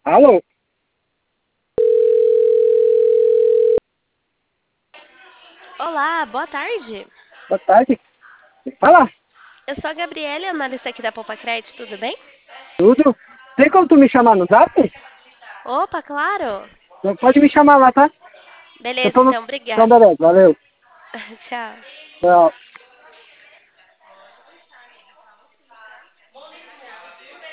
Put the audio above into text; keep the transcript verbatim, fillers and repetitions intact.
Alô? Olá, boa tarde. Boa tarde. Fala, Eu sou a Gabriela, analista aqui da Poupa Crédito, tudo bem? tudo? Tem como tu me chamar no zap? Opa, claro. Pode me chamar lá, tá? Eu Beleza, tô no... então, Então, obrigada. beleza, valeu. Tchau. Tchau.